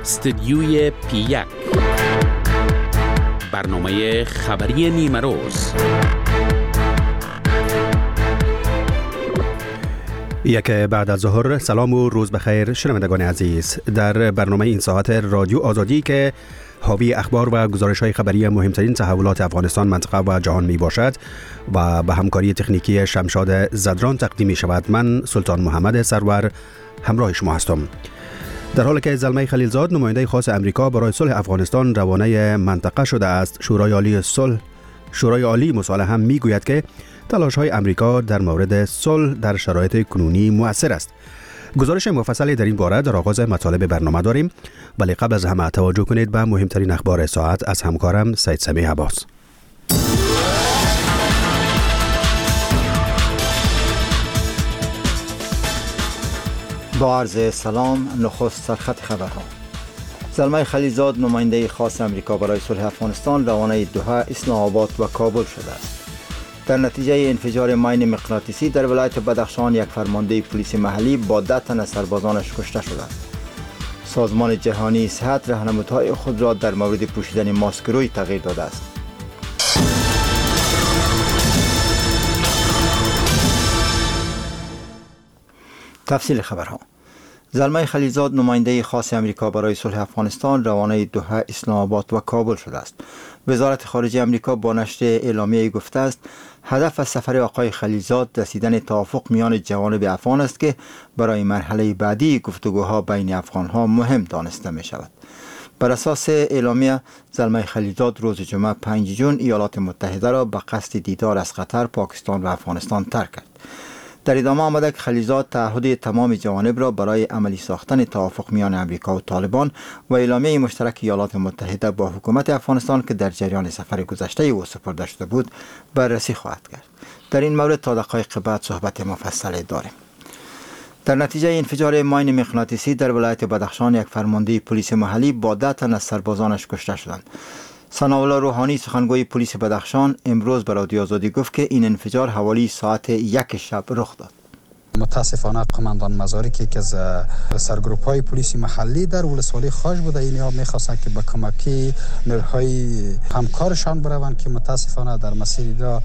استدیوی P1 برنامه خبری نیمه روز. یک بعد از ظهر، سلام و روز بخیر شنوندگان عزیز. در برنامه این ساعت رادیو آزادی که حاوی اخبار و گزارش‌های خبری مهمترین تحولات افغانستان، منطقه و جهان می باشد و به همکاری تکنیکی شمشاد زدران تقدیم می شود. من سلطان محمد سرور همراه شما هستم. در حالی که زلمه خلیلزاد، نماینده خاص امریکا برای صلح افغانستان، روانه منطقه شده است، شورای عالی مصالحه هم می گوید که تلاش‌های امریکا در مورد صلح در شرایط کنونی مؤثر است. گزارش مفصلی در این باره در آغاز مطالب برنامه داریم، ولی قبل از همه توجه کنید به مهمترین اخبار ساعت از همکارم سید سمیع عباس. با عرض سلام، نخست سرخط خبرها. زلمه خلیلزاد، نماینده خاص امریکا برای صلح افغانستان، روانه دوحه، اسلام آباد و کابل شده است. در نتیجه انفجار ماین مغناطیسی در ولایت بدخشان، یک فرمانده پلیس محلی با 10 تن از سربازانش کشته شده است. سازمان جهانی صحت راهنمودهای خود را در مورد پوشیدن ماسک روی تغییر داده است. تفصیل خبرها. زلمه خلیلزاد، نماینده خاص امریکا برای صلح افغانستان، روانه دوحه، اسلام آباد و کابل شده است. وزارت خارجه امریکا با نشر اعلامیه گفته است هدف از سفر آقای خلیلزاد رسیدن توافق میان جوانب افغان است که برای مرحله بعدی گفتگوها بین افغانها مهم دانسته می شود. بر اساس اعلامیه، زلمه خلیلزاد روز جمعه 5 جون ایالات متحده را به قصد دیدار از قطر، پاکستان و افغانستان ترک کرد. در ادامه آمده که خلیلزاد تعهد تمام جوانب را برای عملی ساختن توافق میان امریکا و طالبان و اعلامیه مشترک ایالات متحده با حکومت افغانستان که در جریان سفر گذشته او سپرده شده بود بررسی خواهد کرد. در این مورد تا دقایق بعد صحبت مفصل داریم. در نتیجه انفجار ماین مغناطیسی در ولایت بدخشان، یک فرمانده پلیس محلی با 10 تن از سربازانش کشته شدند. ثناءالله روحانی، سخنگوی پلیس بدخشان، امروز به رادیو آزادی گفت که این انفجار حوالی ساعت 1 شب رخ داد. متاسفانه قماندان مزاری که از سرگروپ های پلیس محلی در ولسوالی خاش بوده، اینها میخواستن که با کمکی نیروهای همکارشان بروند که متاسفانه در مسیر را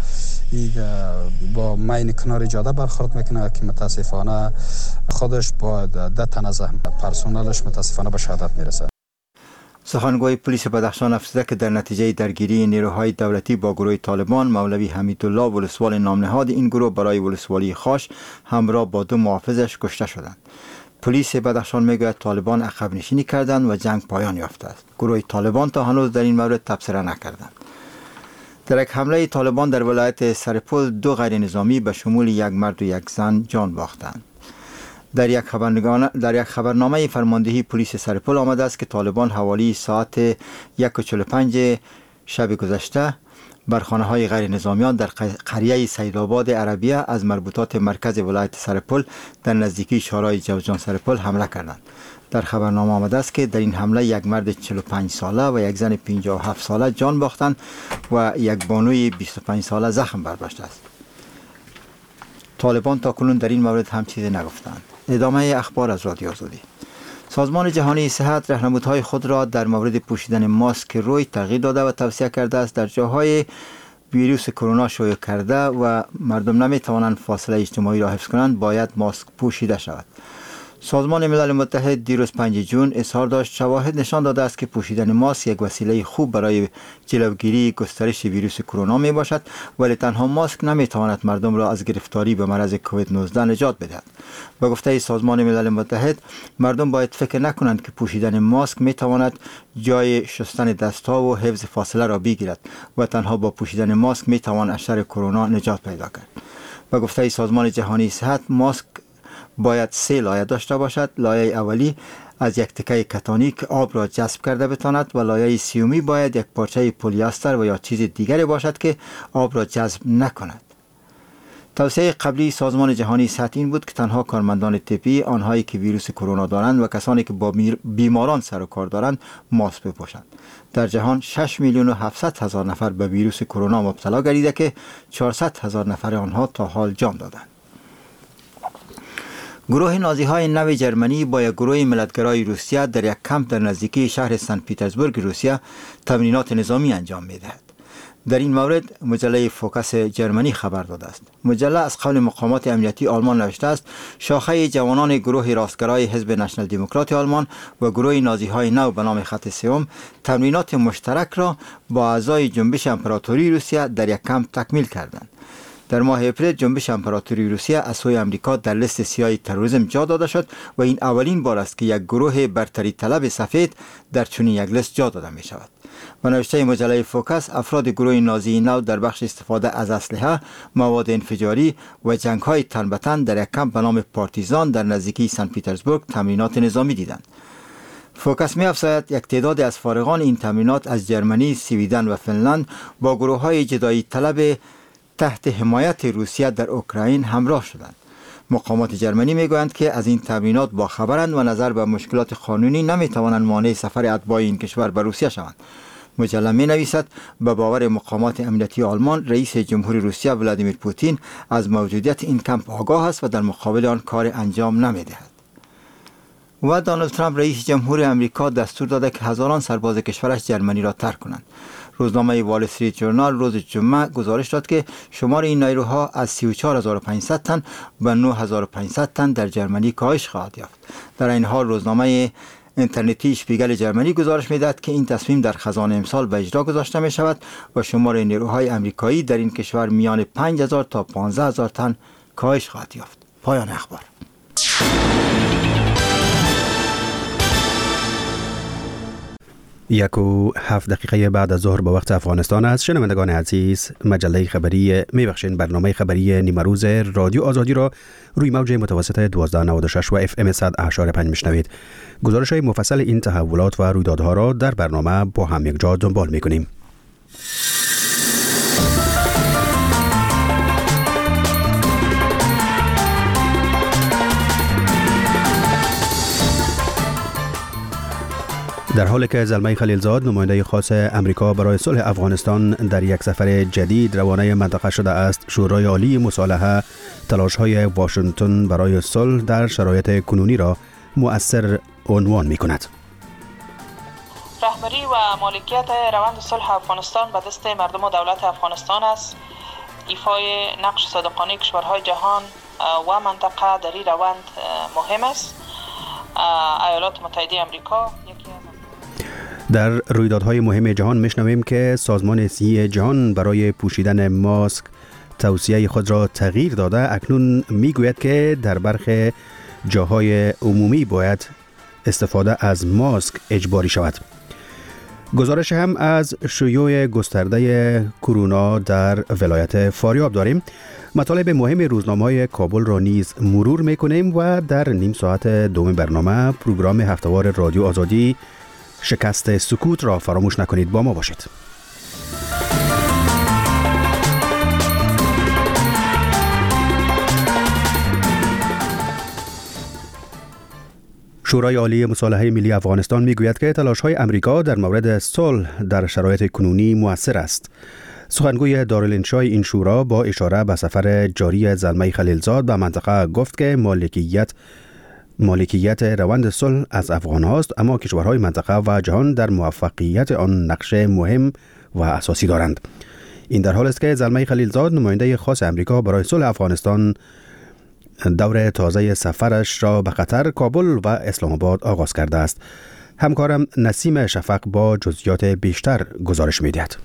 با ماین کنار جاده برخورد میکنه که متاسفانه خودش با 10 تن از پرسنلش متاسفانه به شهادت میرسه. سخنگوی پلیس بدخشان افزوده که در نتیجه درگیری نیروهای دولتی با گروه طالبان، مولوی حمیدالله، ولسوال نامنهاد این گروه برای ولسوالی خاش همراه با 2 محافظش کشته شدند. پلیس بدخشان میگوید طالبان عقب نشینی کردند و جنگ پایان یافته است. گروه طالبان تا هنوز در این مورد تبصره نکردند. در یک حمله طالبان در ولایت سرپل 2 غیر نظامی به شمول 1 مرد و 1 زن جان باختند. در یک خبرنامه فرماندهی پلیس سرپل آمده است که طالبان حوالی ساعت 1:45 شب گذشته بر خانه‌های غیر نظامیان در قریه سیدآباد عربیه از مربوطات مرکز ولایت سرپل در نزدیکی شورای جوزجان سرپل حمله کردند. در خبرنامه آمده است که در این حمله 1 مرد 45 ساله و 1 زن 57 ساله جان باختند و 1 بانوی 25 ساله زخم برداشته است. طالبان تاکنون در این مورد هم چیزی نگفتند. ادامه اخبار از رادیو آزادی. سازمان جهانی صحت راهنمودهای خود را در مورد پوشیدن ماسک روی تغییر داده و توصیه کرده است در جاهای ویروس کرونا شایع کرده و مردم نمی توانند فاصله اجتماعی را حفظ کنند باید ماسک پوشیده شود. سازمان ملل متحد دیروز 5 جون اظهار داشت شواهد نشان داده است که پوشیدن ماسک یک وسیله خوب برای جلوگیری گسترش ویروس کرونا می باشد، ولی تنها ماسک نمی تواند مردم را از گرفتاری به مرض کووید 19 نجات بدهد. به گفته سازمان ملل متحد، مردم باید فکر نکنند که پوشیدن ماسک می تواند جای شستن دستها و حفظ فاصله را بگیرد و تنها با پوشیدن ماسک می توان از شر کرونا نجات پیدا کرد. به گفته سازمان جهانی صحت، ماسک باید 3 لایه داشته باشد. لایه اولی از یک تکه کتانی که آب را جذب کرده بتواند و لایه سیومی باید یک پارچه پلیاستر و یا چیز دیگری باشد که آب را جذب نکند. توصیه قبلی سازمان جهانی صحت این بود که تنها کارمندان طبی، آنهایی که ویروس کرونا دارند و کسانی که با بیماران سر و کار دارند ماسک بپوشند. در جهان 6,700,000 نفر به ویروس کرونا مبتلا گردیده که 400,000 نفر آنها تا حال جان دادند. گروه نازی‌های نو جرمنی با یک گروه ملتگرای روسیه در یک کمپ در نزدیکی شهر سن پترزبورگ روسیه تمرینات نظامی انجام می‌دهد. در این مورد مجله فوکس جرمنی خبر داده است. مجله از قول مقامات امنیتی آلمان نوشته است شاخه جوانان گروه راستگرای حزب نشنال دموکرات آلمان و گروه نازی‌های نو به نام خط سوم تمرینات مشترک را با اعضای جنبش امپراتوری روسیه در یک کمپ تکمیل کردند. در ماه اپریل جنبش امپراتوری روسیه از سوی آمریکا در لیست سیاه تروریسم جا داده شد و این اولین بار است که یک گروه برتری طلب سفید در چنین یک لیست جا داده می شود. و نوشته مجله فوکس افراد گروه نازی نو در بخش استفاده از اسلحه، مواد انفجاری و جنگ‌های تن به تن در یک کمپ به نام پارتیزان در نزدیکی سن پترزبورگ تمرینات نظامی دیدند. فوکس می افزاید یک تعداد از فارغان این تمرینات از جرمنی، سویدن و فنلند با گروه‌های جدایی طلب تحت حمایت روسیه در اوکراین همراه شدند. مقامات جرمنی میگویند که از این تمرینات با خبرند و نظر به مشکلات قانونی نمیتوانند مانع سفر اتباع این کشور به روسیه شوند. مجله می نویسد به باور مقامات امنیتی آلمان رئیس جمهور روسیه ولادیمیر پوتین از موجودیت این کمپ آگاه است و در مقابل آن کار انجام نمیدهد. و دونالد ترامپ رئیس جمهور امریکا دستور داده که هزاران سرباز کشورش جرمنی را ترک کنند. روزنامه وال استریت جورنال روز جمعه گزارش داد که شمار این نیروها از 34500 تن به 9500 تن در جرمنی کاهش خواهد یافت. در این حال روزنامه اینترنتی شپیگل جرمنی گزارش می‌دهد که این تصمیم در خزان امسال به اجرا گذاشته می شود و شمار نیروهای آمریکایی در این کشور میان 5000 تا 15000 تن کاهش خواهد یافت. پایان اخبار. 1:07 بعد از ظهر به وقت افغانستان است. شنوندگان عزیز، مجله خبری برنامه خبری نیمروز رادیو آزادی را روی موج متوسط 1296 و FM 100.5 میشنوید. گزارش های مفصل این تحولات و رویدادها را در برنامه با هم یک جا دنبال میکنیم. در حالی که زلمه خلیلزاد نماینده خاص امریکا برای صلح افغانستان در یک سفر جدید روانه منطقه شده است، شورای عالی مصالحه تلاش‌های واشنگتن برای صلح در شرایط کنونی را مؤثر عنوان می‌کند. رهبری و مالکیت روند صلح افغانستان به دست مردم و دولت افغانستان است. ایفای نقش صادقانه کشورهای جهان و منطقه در این روند مهم است. ایالات متحده آمریکا یکی از در رویدادهای مهم جهان میشنویم که سازمان صحی جهان برای پوشیدن ماسک توصیه خود را تغییر داده. اکنون میگوید که در برخی جاهای عمومی باید استفاده از ماسک اجباری شود. گزارش هم از شیوع گسترده کرونا در ولایت فاریاب داریم. مطالب مهم روزنامه‌های کابل را نیز مرور میکنیم و در نیم ساعت دوم برنامه پروگرام هفته‌وار رادیو آزادی شکست سکوت را فراموش نکنید. با ما باشید. شورای عالی مصالحه ملی افغانستان میگوید که تلاش‌های امریکا در مورد صلح در شرایط کنونی مؤثر است. سخنگوی دارالانشای این شورا با اشاره به سفر جاری زلمه خلیلزاد به منطقه گفت که مالکیت روند صلح از افغان هاست، اما کشورهای منطقه و جهان در موفقیت آن نقش مهم و اساسی دارند. این در حال است که زلمه خلیلزاد نماینده خاص امریکا برای صلح افغانستان دور تازه سفرش را به قطر، کابل و اسلام آباد آغاز کرده است. همکارم نسیم شفق با جزئیات بیشتر گزارش می‌دهد.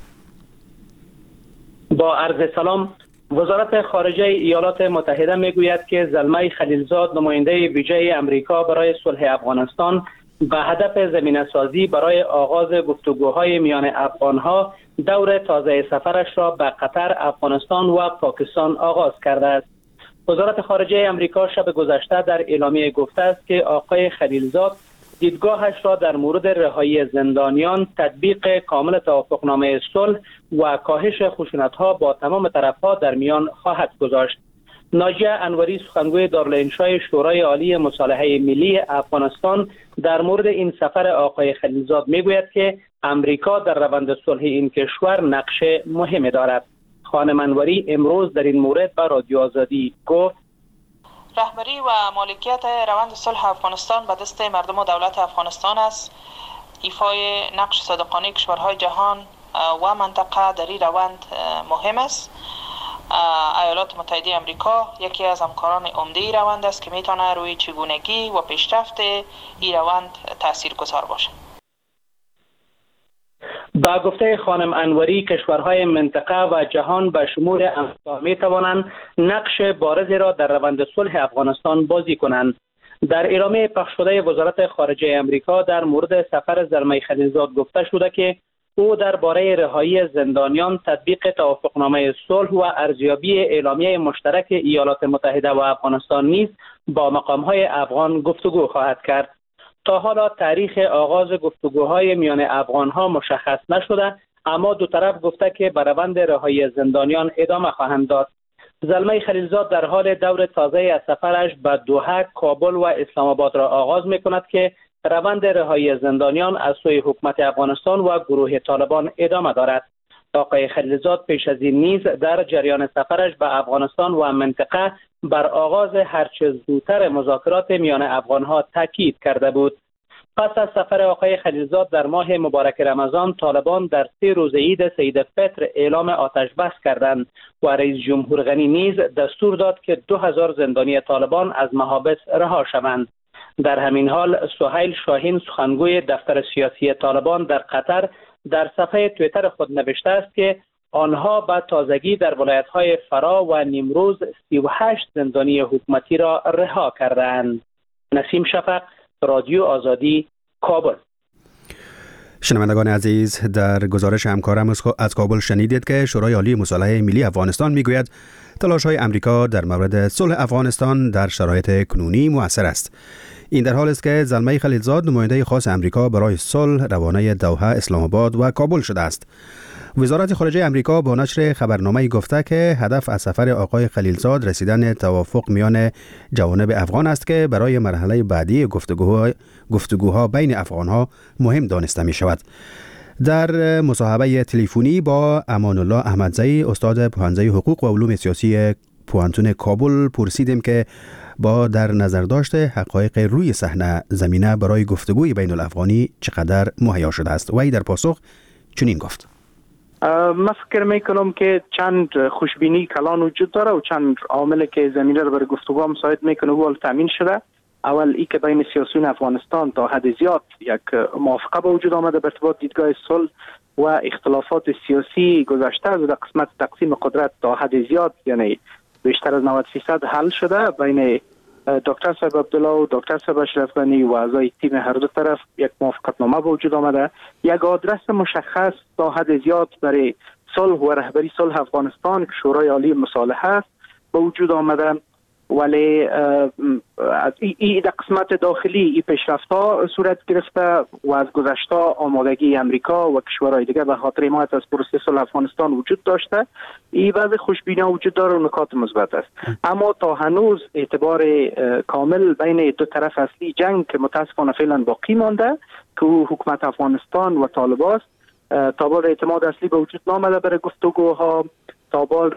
با عرض سلام، وزارت خارجه ایالات متحده میگوید که زلمه خلیلزاد نماینده ویژه امریکا برای صلح افغانستان به هدف زمینه‌سازی برای آغاز گفتگوهای میان افغانها دور تازه سفرش را به قطر، افغانستان و پاکستان آغاز کرده است. وزارت خارجه امریکا شب گذشته در اعلامیه گفته است که آقای خلیلزاد دیدگاهش را در مورد رهایی زندانیان، تطبیق کامل توافقنامه صلح و کاهش خشونت‌ها با تمام طرف‌ها در میان خواهد گذاشت. ناجیه انوری سخنگوی دارالانشای شورای عالی مصالحه ملی افغانستان در مورد این سفر آقای خلیلزاد میگوید که امریکا در روند صلح این کشور نقش مهمی دارد. خانم انوری امروز در این مورد به رادیو آزادی گفت: رهبری و مالکیت روند صلح افغانستان به دست مردم و دولت افغانستان است. ایفای نقش صادقانه کشورهای جهان و منطقه در این روند مهم است. ایالات متحده آمریکا یکی از همکاران عمده این روند است که میتونه روی چگونگی و پیشرفت این روند تاثیرگذار باشد. با گفته خانم انوری، کشورهای منطقه و جهان به شمول امریکا می توانند نقش بارزی را در روند صلح افغانستان بازی کنند. در اعلامیه پخش شده وزارت خارجه امریکا در مورد سفر زلمه خلیلزاد گفته شده که او درباره رهایی زندانیان، تطبیق توافقنامه صلح و ارزیابی اعلامیه مشترک ایالات متحده و افغانستان نیز با مقام‌های افغان گفتگو خواهد کرد. تا حالا تاریخ آغاز گفتگوهای میان افغان‌ها مشخص نشده، اما دو طرف گفته که به روند رهایی زندانیان ادامه خواهند داد. زلمه خلیلزاد در حال دور تازه از سفرش به دوحه، کابل و اسلام آباد را آغاز می‌کند که روند رهایی زندانیان از سوی حکومت افغانستان و گروه طالبان ادامه دارد. آقای خلیلزاد پیش از این نیز در جریان سفرش به افغانستان و منطقه بر آغاز هرچه زودتر مذاکرات میان افغانها تاکید کرده بود. پس از سفر آقای خلیلزاد در ماه مبارک رمضان، طالبان در 3 روز عید سید فطر اعلام آتش بس کردند و رئیس جمهور غنی نیز دستور داد که 2000 زندانی طالبان از محابس رها شوند. در همین حال سهیل شاهین، سخنگوی دفتر سیاسی طالبان در قطر، در صفحه توییتر خود نوشته است که آنها به تازگی در ولایت‌های فرا و نیمروز 38 زندانی حکومتی را رها کردند. نسیم شفق، رادیو آزادی، کابل. شنوندگان عزیز، در گزارش همکارم از کابل شنیدید که شورای عالی مصالحه ملی افغانستان میگوید تلاش‌های امریکا در مورد صلح افغانستان در شرایط کنونی مؤثر است. این در حال است که زلمه خلیلزاد، نماینده خاص امریکا برای صلح، روانه دوحه، اسلام آباد و کابل شده است. وزارت خارجه امریکا با نشر خبرنامه گفته که هدف از سفر آقای خلیلزاد رسیدن توافق میان جوانب افغان است که برای مرحله بعدی گفتگوها بین افغانها مهم دانسته می شود. در مصاحبه تلفنی با امان الله احمدزئی، استاد پوهنځی حقوق و علوم سیاسی پوهنتون کابل، پرسیدیم که با در نظر داشته حقایق روی صحنه زمینه برای گفتگوی بین الافغانی چقدر مهیا شده است. وی در پاسخ چنین گفت: من فکر میکنم که چند خوشبینی کلان وجود داره و چند عامل که زمینه رو برای گفتگو مساعد میکنه و تامین شده. اول ای که بین سیاسیون افغانستان تا حد زیاد یک موافقه به وجود آمده به ارتباط دیدگاه صلح و اختلافات سیاسی گذشته از قسمت تقسیم قدرت تا حد زیاد، یعنی بیشتر از 90% حل شده. بین دکتر صاحب عبدالله و دکتر صاحب اشرف غنی و اعضای تیم هر دو طرف یک موافقتنامه به وجود آمده. یک آدرس مشخص تا حد زیاد برای صلح و رهبری صلح افغانستان که شورای عالی مصالحه است به وجود آمده. ولی این در قسمت داخلی این پیشرفت‌ها صورت گرفته و از گذشته آمادگی امریکا و کشورهای دیگر به خاطر حمایت از پروسه صلح افغانستان وجود داشته. این بعض خوشبینی‌ها وجود داره و نکات مثبت است، اما تا هنوز اعتبار کامل بین دو طرف اصلی جنگ که متاسفانه فعلا باقی مانده که حکومت افغانستان و طالبان تا بال اعتماد اصلی به وجود نامده برای گفتگوها، تا بال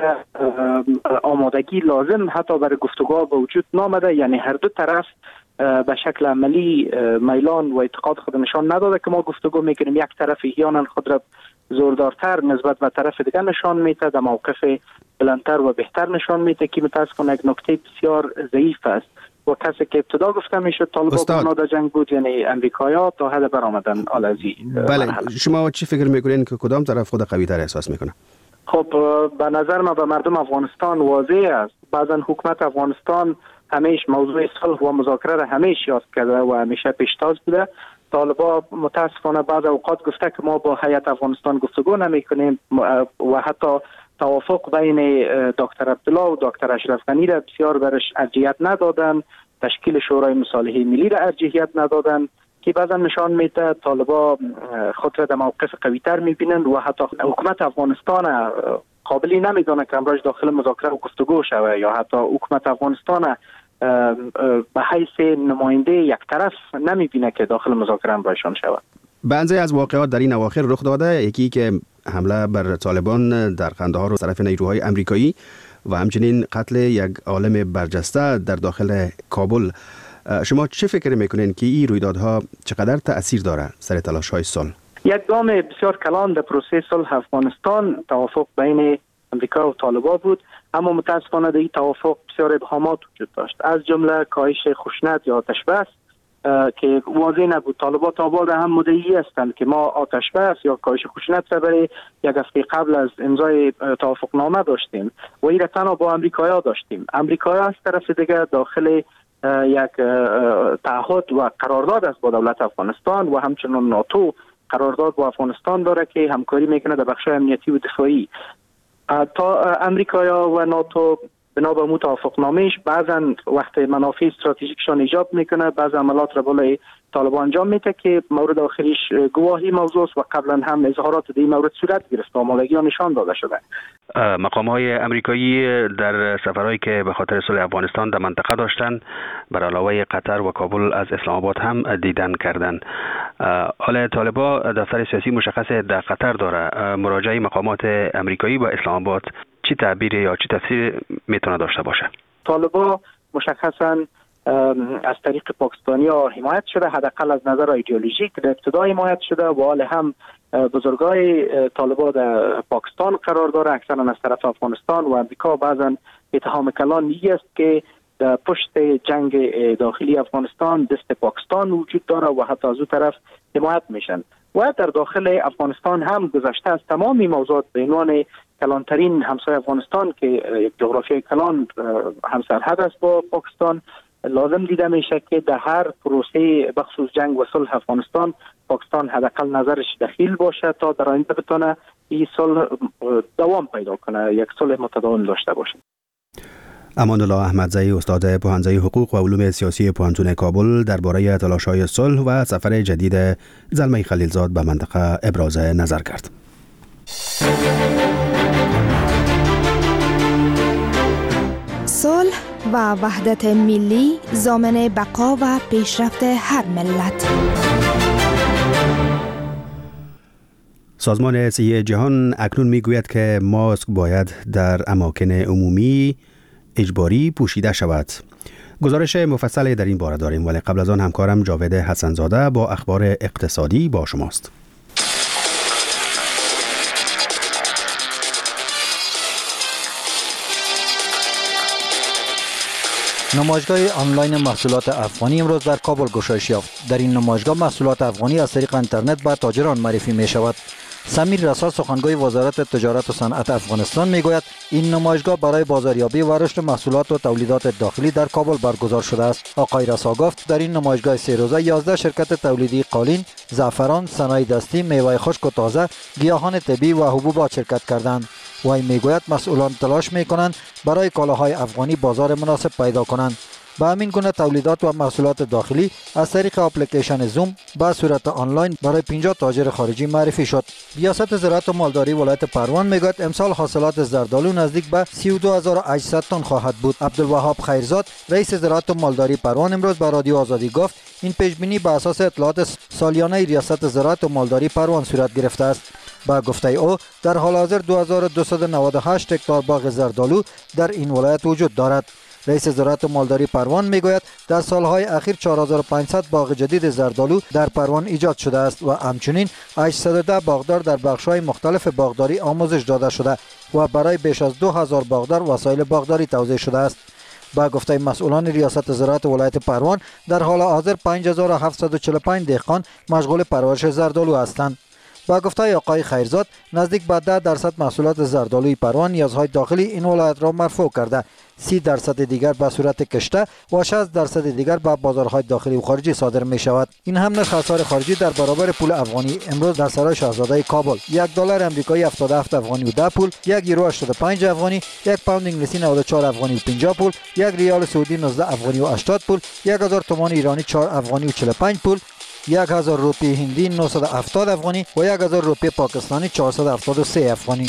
آمادگی لازم حتی برای گفتگوها به وجود نامده. یعنی هر دو طرف به شکل عملی میلان و اعتقاد خود نشان نداده که ما گفتگو میکنیم. یک طرف احیانا خود را زوردارتر نسبت به طرف دیگر نشان میده، در موقف بلندتر و بهتر نشان میده که متاسفانه یک نکته بسیار ضعیف است. و کسی که ابتدا گفته میشد طالبان در جنگ بود، یعنی امریکایی‌ها، تا حد برآمدن آلزی. بله، شما چی فکر میکنین که کدام طرف خود قوی تر احساس میکنه؟ خب به نظر من به مردم افغانستان واضح است. بعضا حکومت افغانستان همیشه موضوع صلح و مذاکره را همیشه یاد کرده و همیشه پیشتاز بوده. طالبان متاسفانه بعض اوقات گفته که ما با هیئت افغانستان گفتگو نمی‌کنیم و حتی توافق بین دکتر عبدالله و دکتر اشرف غنی را بسیار برش ارجحیت ندادن، تشکیل شورای مصالحه ملی را ارجحیت ندادن که بعضا نشان میده طالبان خود را در موقف قوی‌تر می‌بینند و حتی حکومت افغانستان قابلی نمی‌دونه که امروز داخل مذاکره و گفتگو شود، یا حتی حکومت افغانستان به حیث نماینده یک طرف نمی‌بینه که داخل مذاکره امروزشان شود. بعضی از واقعات در این اواخر رخ داده، یکی که حمله بر طالبان در قندهار از طرف نیروهای امریکایی و همچنین قتل یک عالم برجسته در داخل کابل. شما چه فکر میکنین که این رویدادها چقدر تأثیر داره سر تلاش‌های صلح؟ یک گام بسیار کلان در پروسه صلح افغانستان توافق بین امریکا و طالبان بود، اما متاسفانه در این توافق بسیار ابهامات وجود داشت، از جمله کاهش خشونت یا آتش بس که واضح نبود. طالبان تا بعد هم مدعی هستند که ما آتش بس یا کاهش خشونت را برای یک هفته قبل از امضای توافق نامه داشتیم و این را تنها با امریکایی‌ها داشتیم. امریکایی‌ها از طرف دیگر داخل یک تعهد و قرارداد است با دولت افغانستان و همچنین ناتو قرارداد با افغانستان داره که همکاری میکنه در بخش امنیتی و دفاعی. تا امریکا و ناتو بنا به توافق نامه‌اش بعضا وقت منافع استراتژیکشان ایجاب میکنه، بعض عملات را بالای طالبان انجام میده که مورد آخریش گواهی موضوع است و قبلا هم اظهارات در این مورد صورت گرفت و آمادگی نشان داده شده. مقام‌های آمریکایی در سفرهایی که به خاطر صلح افغانستان در منطقه داشتن بر علاوه قطر و کابل از اسلام آباد هم دیدن کردند. حالا طالبان دفتر سیاسی مشخص در قطر داره. مراجعه مقامات آمریکایی با اسلام آباد چی تعبیر یا چی تفسیر میتونه داشته باشه؟ طالبان مشخصاً از طریق پاکستانی‌ها حمایت شده، حداقل از نظر ایدئولوژیک در ابتدا حمایت شده و حال هم بزرگای طالبان در پاکستان قرار داره، اکثرا از طرف افغانستان و امریکا. بعضا اتهام کلان است که در پشت جنگ داخلی افغانستان دست پاکستان وجود داره و حتی از اون طرف حمایت میشن و در داخل افغانستان هم گذشته از تمامی موضوعات به عنوان کلانترین همسایه افغانستان که یک جغرافیای کلان همسرحد است با پاکستان، لازم دیده میشه که در هر پروسه بخصوص جنگ و صلح افغانستان پاکستان حداقل نظرش دخیل باشه تا در آینده بتونه این صلح دوام پیدا کنه، یک صلح متداول داشته باشه. امان‌الله احمدزئی، استاد پوهنځی حقوق و علوم سیاسی پوهنتون کابل درباره تلاش‌های صلح و سفر جدید زلمه خلیلزاد به منطقه ابراز نظر کرد. صلح و وحدت ملی ضامن بقا و پیشرفت هر ملت. سازمان صحی جهان اکنون میگوید که ماسک باید در اماکن عمومی اجباری پوشیده شود. گزارش مفصلی در این باره داریم، ولی قبل از آن همکارم جاوید حسنزاده با اخبار اقتصادی با شماست. نمایشگاه آنلاین محصولات افغانی امروز در کابل گشایش یافت. در این نمایشگاه محصولات افغانی از طریق اینترنت به تاجران معرفی می شود. سمیر رسا، سخنگوی وزارت تجارت و صنعت افغانستان میگوید این نمایشگاه برای بازاریابی و رشد محصولات و تولیدات داخلی در کابل برگزار شده است. آقای رسا گفت در این نمایشگاه 3 روزه 11 شرکت تولیدی قالین، زعفران، صنایع دستی، میوه خشک و تازه، گیاهان طبیعی و حبوبات شرکت کردند. وی میگوید مسئولان تلاش میکنند برای کالاهای افغانی بازار مناسب پیدا کنند. به همین گونه تولیدات و محصولات داخلی از طریق اپلیکیشن زوم به صورت آنلاین برای 50 تاجر خارجی معرفی شد. ریاست زراعت و مالداری ولایت پروان میگوید امسال حاصلات زردآلو نزدیک به 32800 تن خواهد بود. عبدالوهاب خیرزاد، رئیس زراعت و مالداری پروان امروز به رادیو آزادی گفت این پیشبینی به اساس اطلاعات سالیانه ریاست زراعت و مالداری پروان صورت گرفته است. با گفته او در حال حاضر 2298 هکتار باغ زردآلو در این ولایت وجود دارد. رئیس زراعت و مالداری پروان میگوید در سالهای اخیر 4500 باغ جدید زردآلو در پروان ایجاد شده است و همچنین 810 باغدار در بخش‌های مختلف باغداری آموزش داده شده و برای بیش از 2000 باغدار وسایل باغداری توزیع شده است. با گفته مسئولان ریاست زراعت ولایت پروان در حال حاضر 5745 دهقان مشغول پرورش زردآلو هستند. با گفته آقای خیرزاد نزدیک به 10% محصولات زردآلوی پروان نیازهای داخلی این ولایت را مرفوع کرده، 30% دیگر به صورت کشته و 60% دیگر به بازارهای داخلی و خارجی صادر می شود. این هم نرخ اسعار خارجی در برابر پول افغانی امروز در سرای شاهزاده کابل: $1 آمریکایی 77 افغانی و 10 پول، $1 یورو 85 افغانی، 1 پوند انگلیسی 94 افغانی و 50 پول، 1 ریال سعودی 19 افغانی و 80 پول، 1000 تومان ایرانی 4 افغانی و 45 پول، 1000 روپیه هندی 970 افغانی و 1000 روپیه پاکستانی 473 افغانی.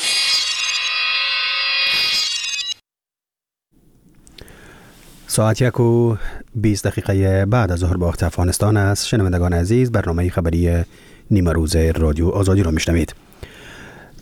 ساعت 1:20 بعد از ظهر با وقت افغانستان است. شنوندگان عزیز، برنامه خبری نیمه روز رادیو آزادی را میشنوید.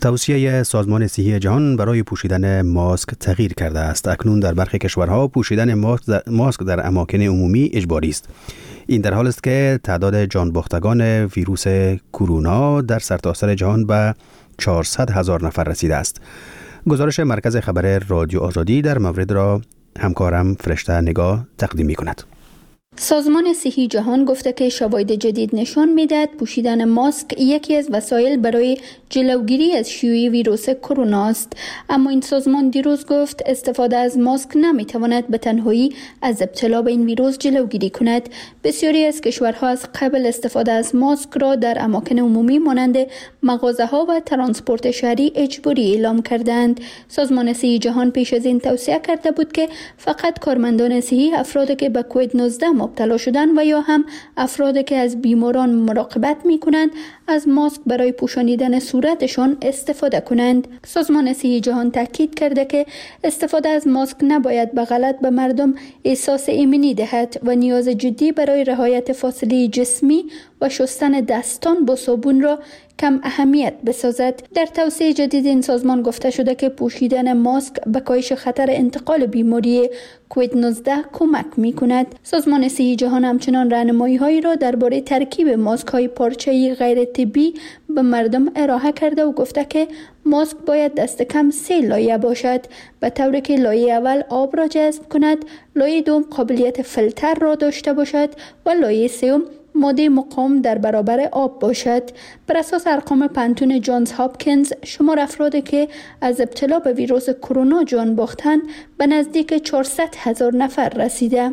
توصیه سازمان صحی جهان برای پوشیدن ماسک تغییر کرده است. اکنون در برخی کشورها پوشیدن ماسک در اماکن عمومی اجباری است. این در حال است که تعداد جانباختگان ویروس کرونا در سرتاسر جهان به 400,000 نفر رسیده است. گزارش مرکز خبر رادیو آزادی در مورد را همکارم فرشته نگاه تقدیم می‌کند. سازمان صحی جهان گفته که شواهد جدید نشان می‌دهد پوشیدن ماسک یکی از وسایل برای جلوگیری از شیوع ویروس کرونا است. اما این سازمان دیروز گفت استفاده از ماسک نمی‌تواند به تنهایی از ابتلا به این ویروس جلوگیری کند. بسیاری از کشورها از قبل استفاده از ماسک را در اماکن عمومی مانند مغازه‌ها و ترانسپورت شهری اجباری اعلام کردند. سازمان صحی جهان پیش از این توصیه کرده بود که فقط کارمندان صحی، افرادی که به کووید 19 مبتلا شدن و یا هم افرادی که از بیماران مراقبت می کنند از ماسک برای پوشانیدن صورتشان استفاده کنند. سازمان صحی جهان تاکید کرده که استفاده از ماسک نباید به غلط به مردم احساس ایمنی دهد و نیاز جدی برای رعایت فاصله جسمی و شستن دستان با صابون را کم اهمیت بسازد. در توصیه جدید این سازمان گفته شده که پوشیدن ماسک به کاهش خطر انتقال بیماری کووید 19 کمک می کند. سازمان صحی جهان همچنان راهنمایی‌هایی را درباره ترکیب ماسک‌های پارچه‌ای غیر طبی به مردم ارائه کرده و گفته که ماسک باید دست کم 3 لایه باشد، به طوری که لایه اول آب را جذب کند، لایه دوم قابلیت فیلتر را داشته باشد و لایه سوم ماده مقاوم در برابر آب باشد. بر اساس ارقام پانتون جانز هاپکینز، شمار افرادی که از ابتلا به ویروس کرونا جان باختند به نزدیک 400,000 نفر رسیده.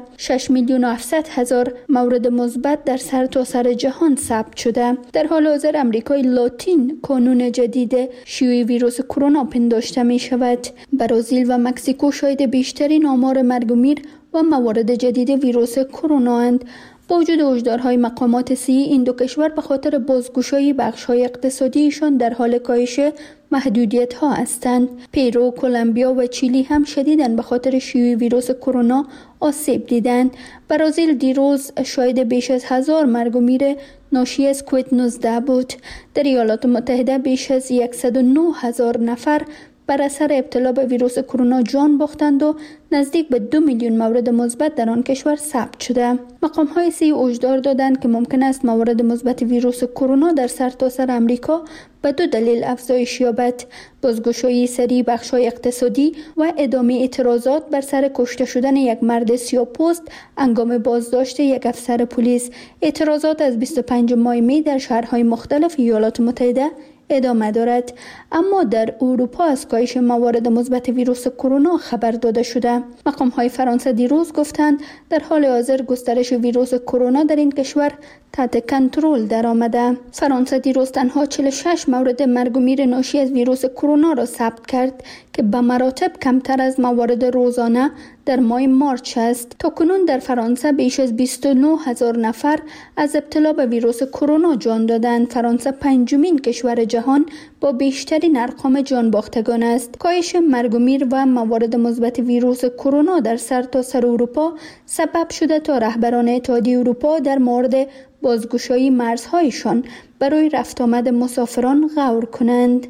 6,700,000 مورد مثبت در سرتاسر جهان ثبت شده. در حال حاضر امریکای لاتین قانون جدید شیوع ویروس کرونا پنداشته می شود. برزیل و مکزیکو شاهد بیشترین آمار مرگ و میر و موارد جدید ویروس کرونا اند. با وجود هشدارهای مقامات صحی، این دو کشور به خاطر بازگشایی بخش‌های اقتصادیشان در حال کاهش محدودیت‌ها هستند. پیرو، کلمبیا و چیلی هم شدیداً به خاطر شیوع ویروس کرونا آسیب دیدند. برزیل دیروز شاهد بیش از 1000 مرگ و میر ناشی از کووید 19 بود. در ایالات متحده بیش از 109,000 نفر بر اثر ابتلا به ویروس کرونا جان باختند و نزدیک به 2 میلیون مورد مثبت در آن کشور ثبت شده. مقام‌های صحی هشدار دادند که ممکن است موارد مثبت ویروس کرونا در سرتاسر آمریکا به 2 دلیل افزایش یابد: بازگشایی سریع بخش‌های اقتصادی و ادامه اعتراضات بر سر کشته شدن یک مرد سیاه‌پوست هنگام بازداشت یک افسر پلیس. اعتراضات از 25 ماه می در شهرهای مختلف ایالات متحده ادامه دارد. اما در اروپا از کاهش موارد مثبت ویروس کرونا خبر داده شده. مقام‌های فرانسه دیروز گفتند در حال حاضر گسترش ویروس کرونا در این کشور تحت کنترل درآمده. فرانسه دیروز تنها 46 مورد مرگ و میر ناشی از ویروس کرونا را ثبت کرد که به مراتب کمتر از موارد روزانه در ماه مارچ است. تاکنون در فرانسه بیش از 29,000 نفر از ابتلا به ویروس کرونا جان دادند. فرانسه پنجمین کشور جهان با بیشترین ارقام جان باختگان است. کاهش مرگ و میر و موارد مثبت ویروس کرونا در سرتاسر اروپا سبب شده تا رهبران اتحادیه اروپا در مورد بازگشایی مرزهایشان برای رفت آمد مسافران غور کنند.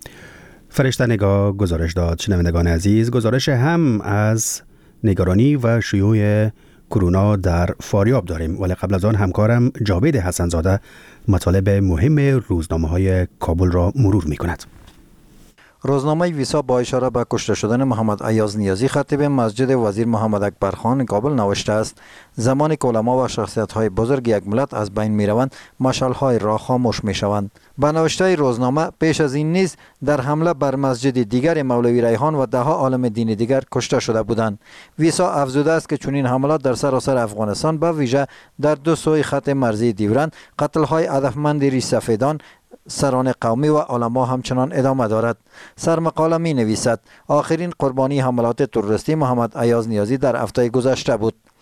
فرشته نگاه گزارش داد. شنوندگان عزیز، گزارش هم از نگرانی و شیوع کرونا در فاریاب داریم، ولی قبل از آن همکارم جاوید حسنزاده مطالب مهم روزنامه‌های کابل را مرور می‌کند. روزنامه ویسا با اشاره به کشته شدن محمد ایاز نیازی خطیب مسجد وزیر محمد اکبر خان کابل نوشته است: زمانی که علما و شخصیت‌های بزرگ یک ملت از بین می‌روند، مشعل‌های راه خاموش می‌شوند. با نوشته روزنامه پیش از این نیز در حمله بر مسجد دیگر مولوی ریحان و ده‌ها عالم دین دیگر کشته شده بودند. ویسا افزوده است که چنین حملات در سراسر افغانستان به ویژه در دو سوی خط مرزی دیورند، قتل‌های هدفمند ریش سفیدان، سران قومی و علما همچنان ادامه دارد. سرمقاله می نویسد: آخرین قربانی حملات تروریستی محمد ایاز نیازی در هفته گذشته بود.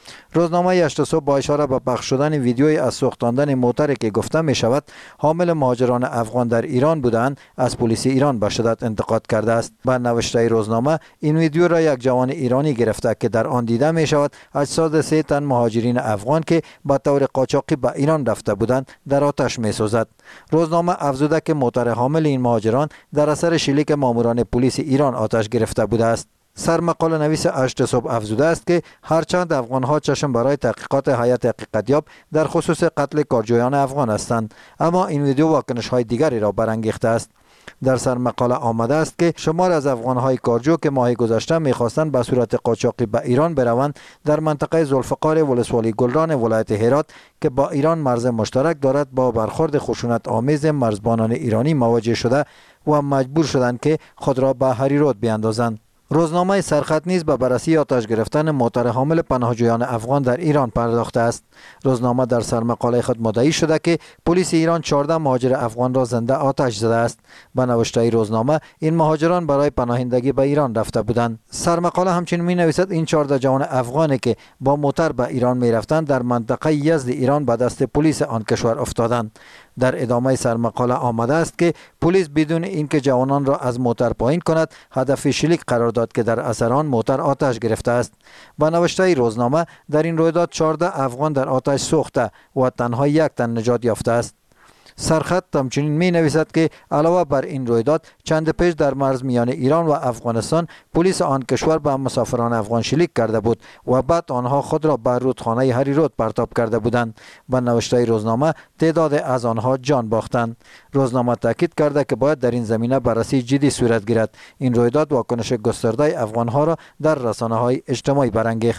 روزنامه 8 صبح با اشاره به پخش شدن ویدیوی از سوختاندن موتری که گفته می شود حامل مهاجران افغان در ایران بودند از پلیس ایران به شدت انتقاد کرده است. با نوشته روزنامه این ویدیو را یک جوان ایرانی گرفته که در آن دیده می شود اجساد 3 تن مهاجرین افغان که به طور قاچاقی به ایران رفته بودند در آتش می سوزد. روزنامه افزوده که موتر حامل این مهاجران در اثر شلیک ماموران پلیس ایران آتش گرفته بوده است. سرمقاله نویس 8 صبح افزوده است که هرچند افغان‌ها چشم برای تحقیقات هیئت حقیقتیاب در خصوص قتل کارجویان افغان هستند، اما این ویدیو واکنش‌های دیگری را برانگیخته است. در سرمقاله آمده است که شمار از افغان‌های کارجو که ماه گذشته می‌خواستند به صورت قاچاقی به ایران بروند در منطقه ذوالفقار ولسوالی گلران ولایت هرات که با ایران مرز مشترک دارد با برخورد خشونت آمیز مرزبانان ایرانی مواجه شده و مجبور شدند که خود را به هریرود بیاندازند. روزنامه سرخط نیز به بررسی آتش گرفتن موتر حامل پناهجویان افغان در ایران پرداخته است. روزنامه در سرمقاله خود مدعی شده که پلیس ایران 14 مهاجر افغان را زنده آتش زده است. به نوشته روزنامه این مهاجران برای پناهندگی به ایران رفته بودند. سرمقاله همچنین می نویسد این 14 جوان افغانی که با موتر به ایران می رفتند در منطقه یزد ایران به دست پلیس آن کشور افتادند. در ادامه سرمقاله آمده است که پلیس بدون اینکه جوانان را از موتر پایین کند هدف شلیک قرار داد که در اثر آن موتر آتش گرفته است. با نوشته روزنامه در این رویداد 14 افغان در آتش سوخته و تنها 1 تن نجات یافته است. سرخط همچنین می نویسد که علاوه بر این رویداد چند پیش در مرز میان ایران و افغانستان پلیس آن کشور به مسافران افغان شلیک کرده بود و بعد آنها خود را به رودخانه هریرود پرتاب کرده بودند. با نوشته روزنامه تعداد از آنها جان باختند. روزنامه تاکید کرده که باید در این زمینه بررسی جدی صورت گیرد. این رویداد واکنش گسترده افغانها را در رسانه‌های اجتماعی برانگیخت.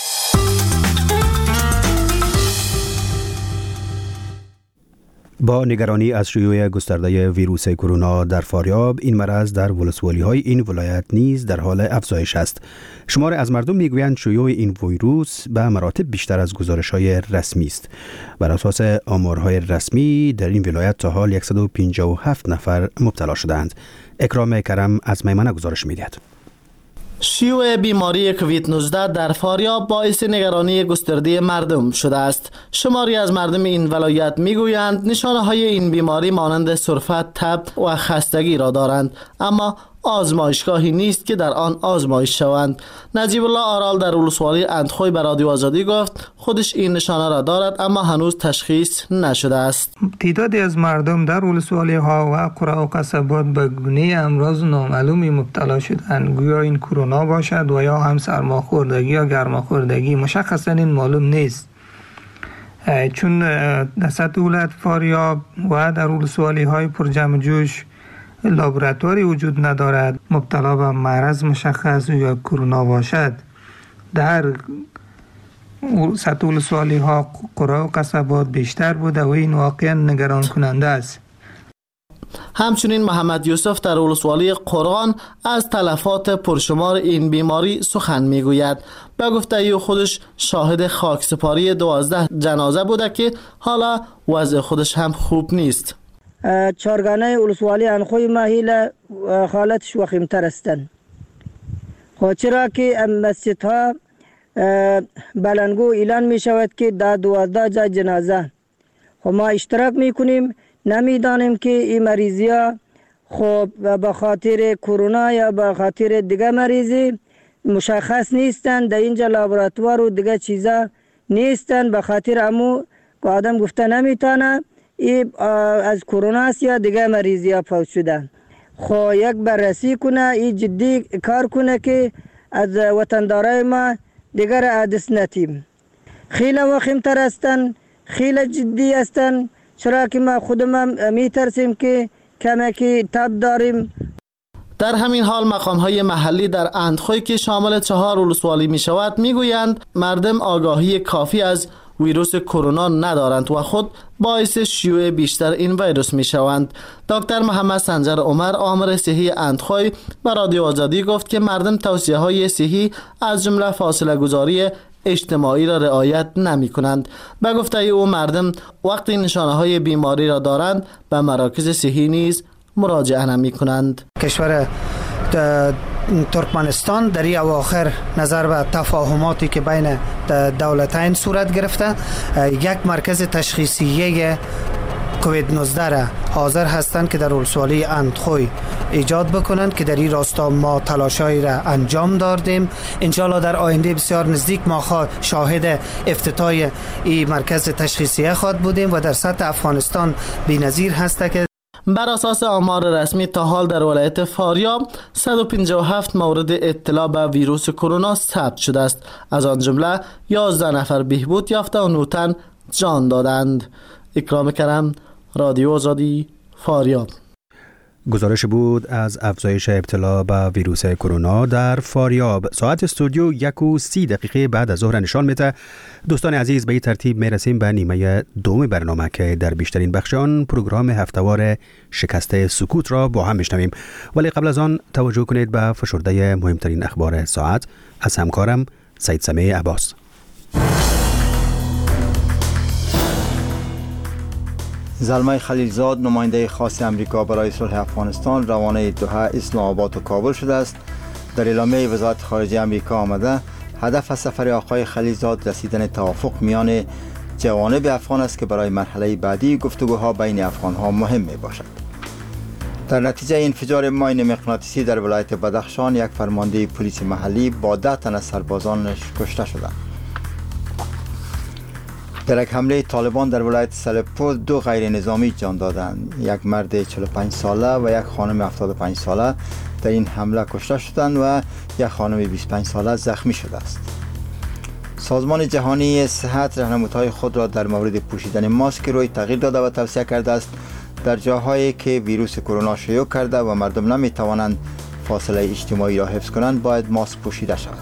با نگرانی از شیوع گسترده ویروس کرونا در فاریاب، این مرض در ولسوالی‌های این ولایت نیز در حال افزایش است. شمار از مردم میگویند شیوع این ویروس به مراتب بیشتر از گزارش‌های رسمی است. بر اساس آمارهای رسمی در این ولایت تا حال 157 نفر مبتلا شدند. اکرام کرم از میمنه گزارش می‌دهد. شیوع بیماری کووید 19 در فاریاب باعث نگرانی گسترده مردم شده است. شماری از مردم این ولایت میگویند نشانه‌های این بیماری مانند سرفت، تب و خستگی را دارند، اما آزمایشگاهی نیست که در آن آزمایش شوند. نجیب الله آرال در ولسوالی اندخوی به رادیو آزادی گفت خودش این نشانه را دارد اما هنوز تشخیص نشده است. تعدادی از مردم در ولسوالی ها و قرى و قصبات به گونه امراض نامعلومی مبتلا شدند. گویا این کرونا باشد و یا هم سرماخوردگی یا گرماخوردگی، مشخصا این معلوم نیست. چون در سطح ولایت فاریاب و در ولسوالی های پر جمع جوش لابراتواری وجود ندارد مبتلا به مرض مشخص یا کرونا باشد. در سطح ولسوالی ها قرى و قصبات بیشتر بوده و این واقعا نگران کننده است. همچنین محمد یوسف در ولسوالی قرآن از تلفات پرشمار این بیماری سخن میگوید. به گفته او خودش شاهد خاکسپاری 12 جنازه بوده که حالا وضع خودش هم خوب نیست. چارگانه ولسوالی انخوی ماهیل حالتش وخیمتر هستند. چرا که مسجد ها بلنگو اعلان می شود که در 12 جا جنازه. ما اشتراک می کنیم، نمیدانیم که این مریضی ها خب به خاطر کرونا یا به خاطر دیگه مریضی مشخص نیستند. در اینجا لابراتوار و دیگه چیزا نیستند، به خاطر امو که آدم گفته نمیتونه این از کرونا است یا دیگه مریضی ها فوت شدن. خب یک بررسی کنه، این جدی کار کنه که از وطندارای ما دیگر عادس نتیم. خیلی وخیمتر هستن، خیلی جدی هستن، چرا که ما خودم میترسیم که کمکی تب داریم. در همین حال مقام‌های محلی در اندخوی که شامل 4 ولسوالی می شود میگویند مردم آگاهی کافی از ویروس کرونا ندارند و خود باعث شیوع بیشتر این ویروس می شوند. دکتر محمد سنجر عمر آمر صحی اندخوی به رادیو آزادی گفت که مردم توصیه های صحی از جمله فاصله گذاری اجتماعی را رعایت نمی کنند. به گفته او مردم وقتی نشانه های بیماری را دارند به مراکز صحی نیز مراجعه نمی کنند. کشور ترکمنستان در این اواخر نظر به تفاهماتی که بین دولتین صورت گرفته یک مرکز تشخیصی کووید 19 را حاضر هستند که در ولسوالی اندخوی ایجاد بکنند که در این راستا ما تلاشایی را انجام دادیم. انشالله در آینده بسیار نزدیک ما شاهد افتتاح این مرکز تشخیصی خواهد بودیم و در سطح افغانستان بی‌نظیر هست که بر اساس آمار رسمی تا حال در ولایت فاریاب 157 مورد اطلاع به ویروس کرونا ثبت شده است. از آن جمله 11 نفر بهبود یافته و 9 تن جان دادند. اکرام کرم، رادیو آزادی، فاریاب. گزارش بود از افزایش ابتلا به ویروس کرونا در فاریاب. ساعت استودیو 1:30 بعد از ظهر نشان میده. دوستان عزیز، به این ترتیب میرسیم به نیمه دوم برنامه که در بیشترین بخش آن پروگرام هفتهوار شکست سکوت را با هم میشنویم. ولی قبل از آن توجه کنید به فشرده مهمترین اخبار ساعت از همکارم سید سمیع عباس. زلمه خلیلزاد نماینده خاص امریکا برای صلح افغانستان روانه دوحه، اسلام آباد و کابل شده است. در اعلامیه وزارت خارجه امریکا آمده هدف از سفر آقای خلیلزاد رسیدن توافق میان جوانب افغان است که برای مرحله بعدی گفتگوها بین افغانها مهم می باشد. در نتیجه انفجار ماین مغناطیسی در ولایت بدخشان یک فرمانده پلیس محلی با 10 تن از سربازانش کشته شدند. در یک حمله طالبان در ولایت سلپو 2 غیر نظامی جان دادند. یک مرد 45 ساله و یک خانم 75 ساله در این حمله کشته شدند و یک خانم 25 ساله زخمی شده است. سازمان جهانی صحت راهنمودهای خود را در مورد پوشیدن ماسک روی تغییر داده و توصیه کرده است. در جاهایی که ویروس کرونا شیوع کرده و مردم نمی توانند فاصله اجتماعی را حفظ کنند باید ماسک پوشیده شود.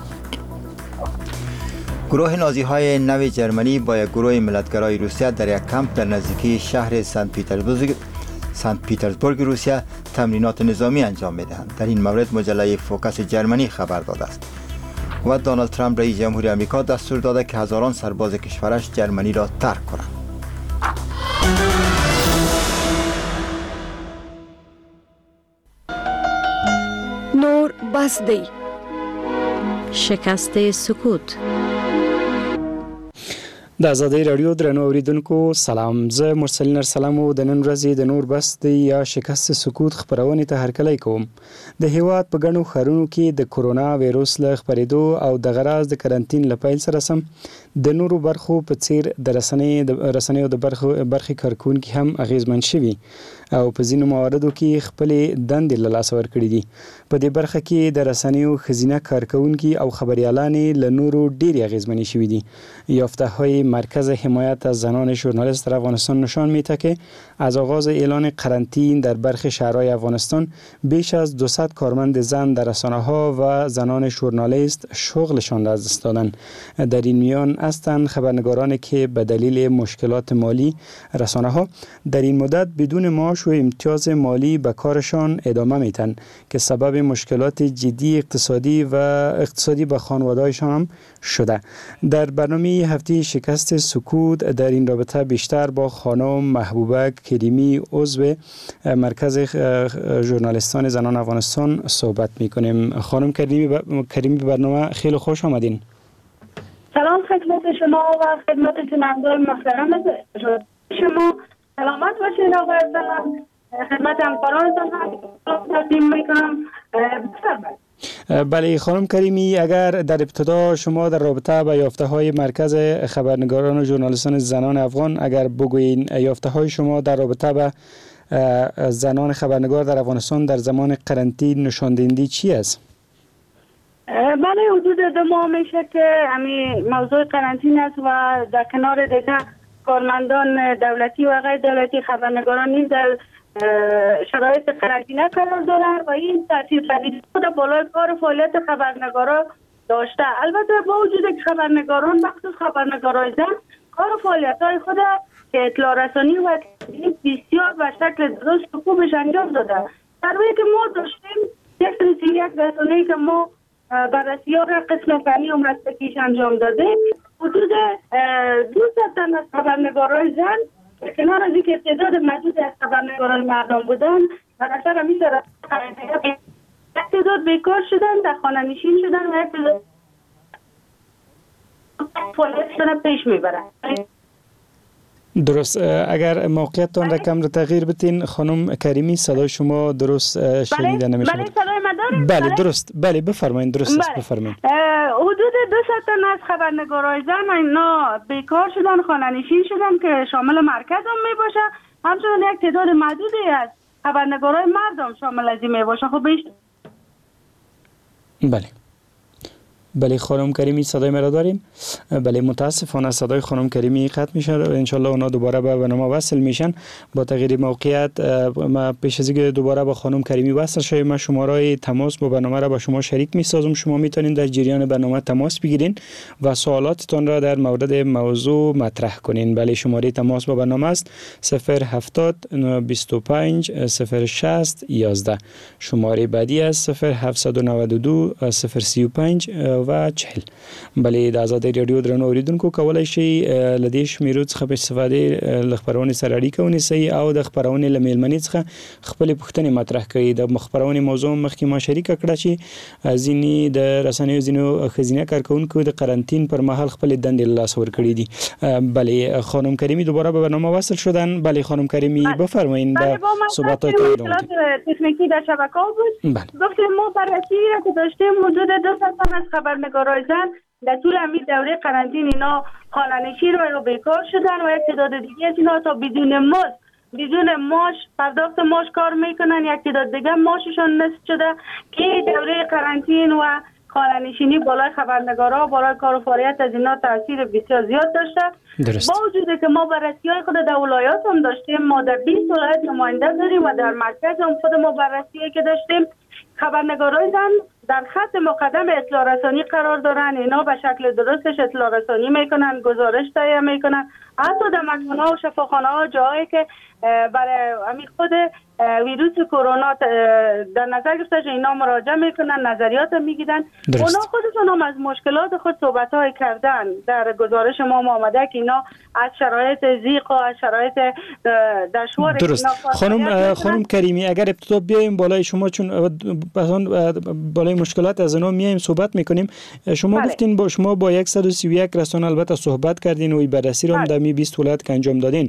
گروه نازی‌های نو جرمنی با یک گروه ملتگرای روسیه در یک کمپ در نزدیکی شهر سنت پیترزبورگ روسیه تمرینات نظامی انجام می‌دهند. در این مورد مجله فوکس جرمنی خبر داده است. و دونالد ترامپ رئیس جمهوری آمریکا دستور داده که هزاران سرباز کشورش جرمنی را ترک کنند. نور بسدی شکست سکوت. د آزادۍ رادیو درنو اوریدونکو سلام. زه مرسلین ارسلم او د نن ورځې د نور بس د یا شکست سکوت خبرونه ته هرکلی کوم. د هیواد په ګڼو ښارونو کې د کورونا وایروس له خپرېدو او د غراز د کرنټین له پیل سره سم د نورو برخو په څیر د رسنیو د برخې کارکونکي هم اغیزمن شوي او په ځینو مواردو کې خپل دندې له لاسه ورکړي دي. په دې برخه کې د رسنیو ښځینه کارکونکي او خبریالانې له نورو ډېرې اغیزمنې شوي دي. یافته‌های مرکز حمایت از زنان ژورنالیست در افغانستان نشان می‌دهد که از آغاز اعلان قرنطین در برخی شهرهای افغانستان بیش از 200 کارمند زن در رسانه‌ها و زنان ژورنالیست شغلشان را از دست دادند. در این میان هستند خبرنگارانی که به دلیل مشکلات مالی رسانه‌ها در این مدت بدون معاش و امتیاز مالی به کارشان ادامه می‌دهند که سبب مشکلات جدی اقتصادی به خانواده‌هایشان هم شده. در برنامه هفته شکست سکوت در این رابطه بیشتر با خانم محبوبه کریمی عضو مرکز ژورنالیستان زنان افغانستان صحبت می‌کنیم. خانم کریمی به برنامه خیلی خوش آمدین. سلام خدمت شما و خدمت شنوندگان محترم شما. سلامت باشید آقای عزیزم. خدمت همکارانتان هم تقدیم می‌کنم. بله خانم کریمی، اگر در ابتدا شما در رابطه با یافته‌های مرکز خبرنگاران و ژورنالیستان زنان افغان اگر بگویین یافته‌های شما در رابطه با زنان خبرنگار در افغانستان در زمان قرنطین نشان دهنده چی است؟ بله حدود 2 ماه میشه که همین موضوع قرنطین است و در کنار دیگه کارمندان دولتی و غیر دولتی خبرنگاران نیز در شرایط قرنطینه قرار دارند و این تاثیر پذیری خود بالای کار فعالیت خبرنگاران داشته. البته با وجود که خبرنگاران مخصوص خبرنگاران زن کار فعالیت‌های خود که اطلاع رسانی و بسیار به شکل درست و خوبش انجام داده. در واقع که ما داشتیم یک رسانه‌ای که ما بررسی‌ها را قسم فنی و مسلکیش انجام داده، حدود 200 تن از خبرنگاران زن کنار از اینکه تعداد محدود از خبرنگاران مردان بودن در اثر همین تعداد بیکار شدن، در خانه نشین شدن و یک تعداد فعالیتشون پیش میبرن. درست. اگر موقعیتتان را کم تغییر بتین خانم کریمی، صدای شما درست شنیده نمیشه. بله صدای من داریم؟ بله درست. بله بفرمایید. درست است بفرمایید. حدود 200 تن از خبرنگارای زن اینا بیکار شدن، خانه نشین شدن که شامل مرکز هم میباشه، همچنان یک تعداد محدودی از خبرنگارای مردم شامل از این میباشه. خب بیشتر. بله خانم کریمی صدای مرا داریم. بله متاسفانه صدای خانم کریمی قطع میشه. انشالله اونا دوباره به برنامه وصل میشن. با تغییر موقعیت ما پیش از اینکه دوباره با خانم کریمی وصل شویم، ما شماره تماس با برنامه را با شما شریک میسازم. شما میتونید در جریان برنامه تماس بگیرین و سوالاتتان را در مورد موضوع مطرح کنین. بله شماره تماس با برنامه است 070 25 060 11. شماره بعدی است 0792 035 و 40. بله د آزادۍ رادیو درنو اوریدونکو کولای شي لدې شمیرو څخه په استفادې له خبرونې سره اړیکه ونیسئ او د خبرونې له میلمنې څخه خپل پوښتنې مطرح کړئ. د خبرونې موضوع مخکې ما شریکه کړه چې ځینې د رسنیو ځینو ښځینه کارکونکو د قرنطین پر مهال خپل دندې له لاسه ورکړې دي. بله خانم کریمی دوباره به برنامه وصل شدن. بله خانم کریمی بفرمایید. به صحبتاتون ادامه بدید. تکنیکی در شبکه بود. گفتیم ما بررسی را که داشتیم حدود 200 تن از خبرنگارای زن در طول همین دوره قرنطین اینا خانه‌نشین و بیکار شدن و یک تعداد دیگه از اینا تا بدون معاش پرداخت معاش کار میکنن. یک تعداد دیگه معاششون نصف شده که دوره قرنطین و خانه‌نشینی بالای خبرنگارا بالای کار و فعالیت از اینا تاثیر بسیار زیاد داشته. با وجود که ما بررسی‌های خود در ولایات هم داشتیم، ما در 20 ولایت نماینده داریم و در مرکز هم خود ما بررسی‌ای که داشتیم، خبرنگارای زن در خط مقدم اطلاع رسانی قرار دارن. اینا به شکل درستش اطلاع رسانی میکنن، گزارش تهیه میکنن، حتی در مکان‌ها و شفاخانه‌ها جایی که برای همین خود ویروس کرونا در نظر گرفته شده اینا مراجعه میکنن، نظریات میگیرن. اونا خودشون هم از مشکلات خود صحبت‌های کردن. در گزارش ما آمده که اینا از شرایط ضیق و از شرایط دشوار درست. خانم کریمی اگر ابتدا بیایم بالای شما، چون بالای مشکلات از اونا میایم صحبت میکنیم، شما گفتین با شما با 131 رسانه البته صحبت کردین و بررسی رو هم در 20 ولایت که انجام دادین.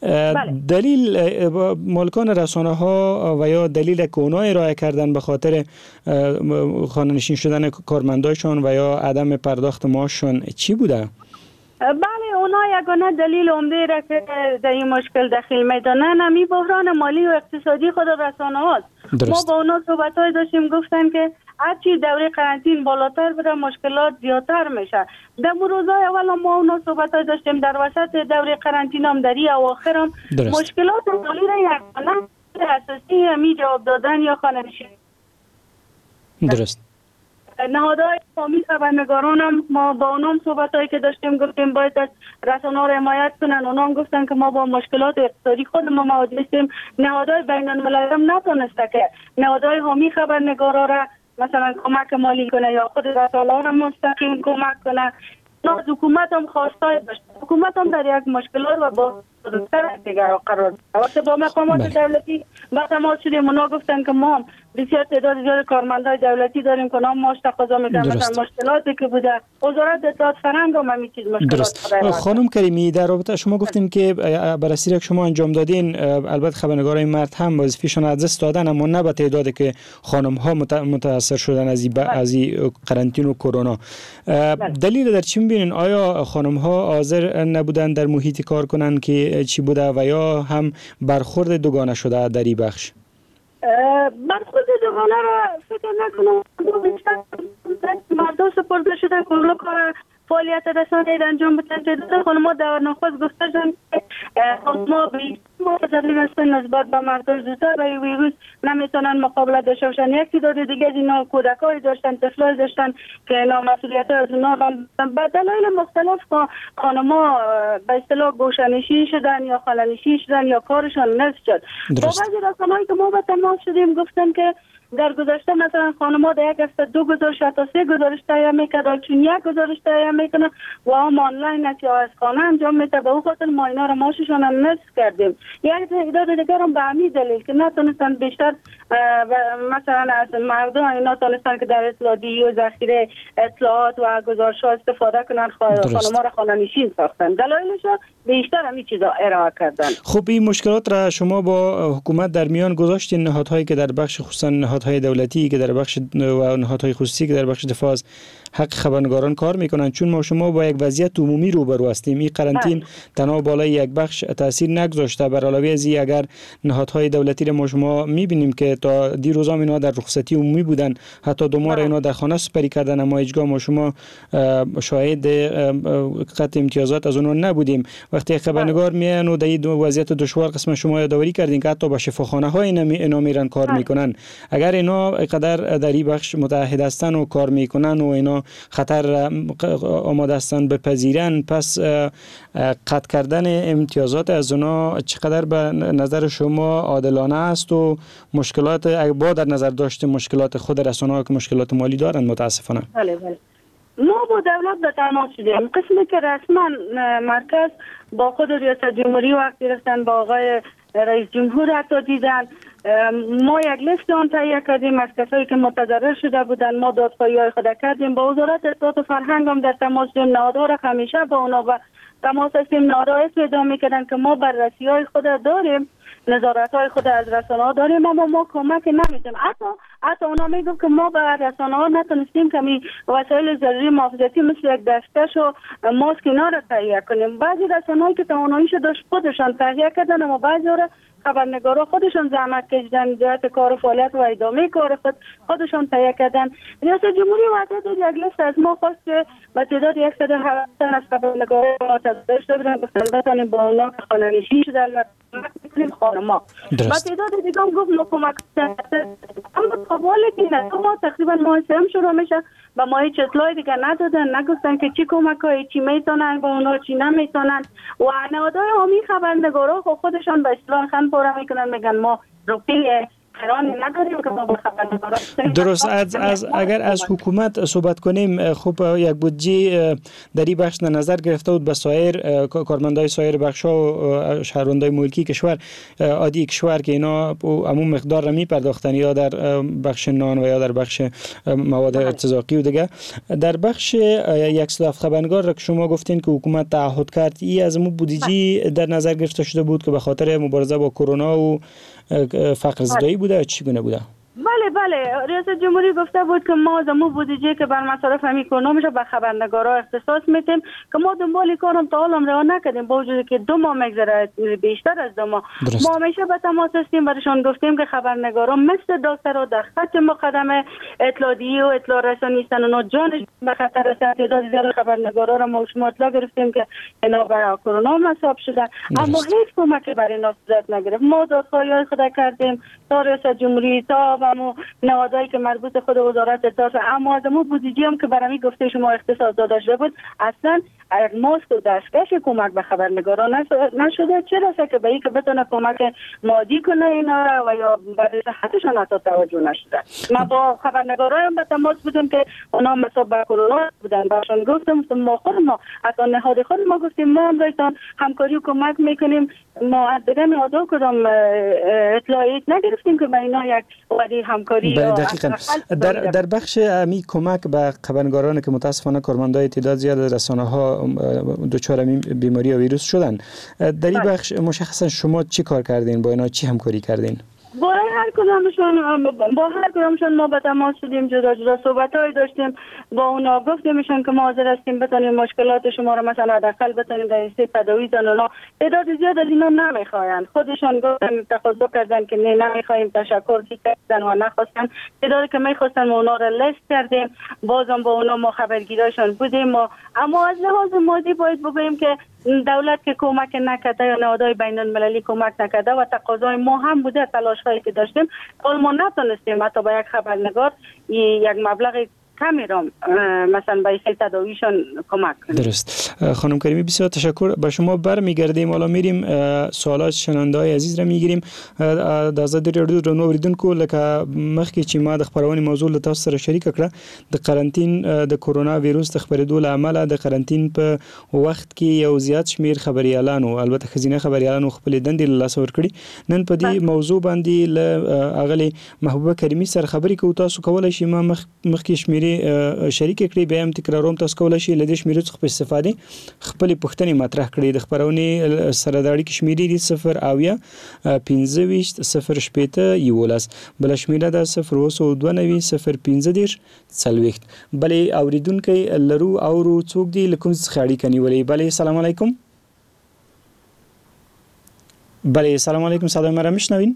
دلیل مالکان رسانه ها و یا دلیل که اونا ارائه کردن به خاطر خانه‌نشین شدن کارمندایشان و یا عدم پرداخت معاششان چی بوده؟ بله اونا یگانه دلیل عمده را که در این مشکل دخیل میدانن همین بحران مالی و اقتصادی خود رسانه هاست. ما با اونا صحبت‌های داشتیم، گفتن که هرچی دوره قرنطین بالاتر بره مشکلات زیادتر میشه. در روزهای اول ما اونا صحبت‌های داشتیم، در وسط دوره قرنطین هم در این اواخر هم مشکلات مالی را یگانه اساسی همی جواب دادن یا خانه‌نشینی. درست. نهادهای قومی خبرنگاران هم ما با اونم صحبتایی که داشتیم گفتیم باید از رسانه‌ها را حمایت کنن. اونم گفتن که ما با مشکلات اقتصادی خود ما مواجه هستیم. نهادهای بین‌المللی هم نتونسته که نهادهای قومی خبرنگارا را مثلا کمک مالی کنه یا خود رسانه‌ها را مستقیم کمک کنه. از حکومت هم خواستای داشت. حکومت هم در یک مشکلات و با بزرگتر دیگر قرار داشت. وقتی با مقامات دولتی با تماس شدیم اونا گفتن که ما بسیار تعداد زیاد کارمندای دولتی داریم که اونا معاش تقاضا میکنن. مثلا مشکلاتی که بوده وزارت اطلاعات فرهنگ هم همین چیز مشکلات. خانم کریمی در رابطه شما گفتیم که بررسی را که شما انجام دادین البته خبرنگارای مرد هم وظیفه‌شون از دست دادن، اما نه به تعدادی که خانم ها متاثر شدن از این قرنطین و کرونا. دلیل در چی می‌بینین؟ آیا خانم ها حاضر نبودن در محیط کار کنن که چی بوده و یا هم برخورد دوگانه شده در این بخش؟ برخورد دوگانه را فکر نکنم. مردم سپرده شده کل کار فعالیت رسانه‌ای انجام بدن. تعداد خانم‌ها در نخست گفته شدن که خانم‌ها بی‌مقداری هستن نسبت به مردم زودتر با این ویروس نمیتونن مقابله داشته باشن. یک تعداد دیگه از اینا کودکایی داشتن، طفلایی داشتن که اینا مسئولیت از اونا به دلایل مختلف خانم‌ها به اصطلاح گوشه‌نشین شدن یا خاله‌نشین شدن یا کارشان نصف شد. با بعضی رسانه‌ای که ما به تماس شدیم گفتن که در گذشته مثلا خانم‌ها در یک هفته 2 گزارش تا 3 گزارش تهیه می‌کردن، چون یک گزارش تهیه میکنن و هم آنلاین است یا از خانه انجام میده. به او خاطر ما اینا رو معاششان هم نصف کردیم. یک تعداد دیگر هم به همین دلیل که نتونستن بیشتر مثلا از مردم اینا تونستن که در اطلاعیه و ذخیره اطلاعات و گزارش‌ها استفاده کنن، خانم‌ها را خانه‌نشین ساختن. دلایلش بیشتر همین چیزا ارائه کردن. خب این مشکلات را شما با حکومت در میان گذاشتین، نهادهایی که در بخش خصوصا نهادهای دولتی که در بخش و نهادهای خصوصی که در بخش دفاع از حق خبرنگاران کار میکنن، چون ما شما با یک وضعیت عمومی روبرو هستیم. این قرنطین تنها بالای یک بخش تاثیر نگذاشته، بر علاوه از این اگر نهادهای دولتی را ما شما میبینیم که تا دیروز هم اینا در رخصتی عمومی بودن، حتی 2 ماه اینا در خانه سپری کردن، اما هیچگاه ما شما شاهد قطع امتیازات از اونها نبودیم. وقتی خبرنگار میان و در این وضعیت دشوار قسم شما یادآوری کردین که حتی با شفاخانه های اینا میرن کار میکنن. اگر اینا قدر در این بخش متحد هستن و کار میکنن و اینا خطر آماده هستن بپذیرن، پس قطع کردن امتیازات از اونا چقدر به نظر شما عادلانه است و مشکلات با در نظر داشته مشکلات خود رسانه‌ها که مشکلات مالی دارن متاسفانه؟ بله. ما با دولت به تماس شدیم. قسمی که رسما مرکز با خود ریاست جمهوری وقتی رفتن با آقای رئیس جمهور حتی دیدن، ما یک لیست آن تهیه کردیم از کسایی که متضرر شده بودن. ما دادخواهی‌های خود کردیم، با وزارت اطلاعات و فرهنگ هم در تماس بودیم. نهادها را همیشه با اونا و تماس هستیم. نهادها پیدا می‌کردن که ما بررسی‌های خود داریم، نظارت‌های خود از رسانه‌ها داریم، اما ما کمک نمی‌کنیم. حتی اونا میگن که ما به رسانه‌ها نتونستیم که وسایل ضروری محافظتی مثل یک دستکش و ماسک اینا را تهیه کنیم. بعضی رسانه‌هایی که تواناییش داشت خودشان تهیه کردن، اما بعضی را خبرنگارا خودشون زحمت کشیدن، جهت کار و فعالیت و ادامه کار خودشون تهیه کردن. ریاست جمهوری وقتی یک لیست از ما خواست که به تعداد 107 تن از خبرنگارا معترض شدن که با اونا خانه‌نشین شدن و می‌کنیم خانم‌ها. با تعداد دیگه هم گفت ما کمک اما قبول که نه، ما تقریبا ماه سوم شروع میشه و ما هیچ اطلاعی دیگه ندادن، نگفتن که چی کمک‌های چی میتونن با اونا چی نمیتونن. و نهادهای عمومی خبرنگارا خودشان به اصطلاح خن پاره میکنن، میگن ما روپیه نداریم که ما با خبرنگارا. درست. اگر از حکومت صحبت کنیم، خب یک بودجه در این بخش نظر گرفته بود به سایر کارمندای سایر بخش‌ها و شهروندای ملکی کشور عادی کشور که اینا عموم مقدار را میپرداختن، یا در بخش نان و یا در بخش مواد ارتزاقی و دیگه. در بخش 107 خبرنگار را که شما گفتین که حکومت تعهد کرد، این از مو بودجه در نظر گرفته شده بود که به خاطر مبارزه با کرونا و فقر زدایی بوده، چگونه بوده؟ بله ریاست جمهوری گفته بود که ما زمو بودجه که بر مصارف همی کرونا میشه به خبرنگارا اختصاص میدیم که ما دنبال کارم تا حالا راه نکردیم، با وجودی که 2 ماه میگذره، بیشتر از 2 ماه. ما همیشه به تماس هستیم، برشان گفتیم که خبرنگارا مثل دکترها در خط مقدمه اطلاعیه و اطلاع رسانی هستن، اونا جانش به خطر است. تعداد زیاد خبرنگارا را ما شما اطلاع گرفتیم که اینا برای کرونا مصاب شدن، اما هیچ کمکی برای اینا صورت نگرفت. ما دادخواهی خود کردیم تا ریاست جمهوری تا و نهادهایی که مربوط خود وزارت اطلاعات، اما از ما بودجه هم که برای گفته شما اختصاص داده شده بود اصلا ماسک و دستکش کمک به خبرنگاران نشده، چرا که به این که بتونه کمک مادی کنه اینا و یا برای صحتشان حتی توجه نشده. ما با خبرنگاران هم به تماس بودیم که اونا مصاب به کرونا بودن، برشان گفتم ما حتی نهاد خود ما گفتیم ما هم رایتان همکاری و کمک میکنیم. ما از دیگه نهادها کدام اطلاعیت نگرفتیم که به اینا یک وعده همکاری. دقیقاً. در بخش امی کمک به خبرنگاران که متاسفانه کارمندای تعداد زیاد از رسانه‌ها دچار بیماری و ویروس شدن، در این بخش مشخصا شما چی کار کردین؟ با اینا چی همکاری کردین؟ با هر کدامشون ما به تماس شدیم، جدا جدا صحبت‌های داشتیم با اونا، گفتیمشون که ما حاضر هستیم بتونیم مشکلات شما رو مثلا حداقل بتونیم در این تداوی دادن. اونا تعداد زیاد از اینا نمیخواین، خودشون گفتن تقاضا کردن که نمیخوایم، تشکر کردن و نخواستن. تعدادی که میخواستن اونا رو لیست کردیم، بازم با اونا ما خبرگیراشون بودیم. اما از لحاظ مادی باید بگوییم که دولت که کمک نکرده یا نهادهای بین المللی کمک نکرده و تقاضای ما هم بوده، تلاش هایی که داشتیم ما نتونستیم حتی با یک خبرنگار یک مبلغ کمی را مثلا به تداویشان کمک کنیم. درست. خانم کریمی بسیار تشکر. به شما برمیگردیم. حالا میریم سوالات شنونده‌های عزیز را میگیریم. د آزادي رادیو درنو اوریدونکو لکه مخکې چې ما د خبرونې موضوع له تاسو سره شریک کړه د قرنټین د کورونا وایروس د خبرېدو له امله د قرنټین په وخت کې یو زیات شمیر خبريالانو البته خزینه خبريالانو خپل دندې له لاس ورکړي. نن په دې موضوع باندې له اغلی محبوبه کریمی سره خبرې کوو. تاسو کولای شئ ما مخکې شمیرې شریک کړئ بیا هم تکراروم. تاسو کولای شئ له دې شمیرې څخه په استفاده خپل پوښتنې مطرح کړئ. د خبرونې سره د اړیکې شمیرې دي 0 بل شمیره ده 0 بلې اوریدونکو لرو او څوک دی لکم څخه اړیکه نیولې. بلې السلام علیکم. بلې السلام علیکم. صدای ما را میشنوین؟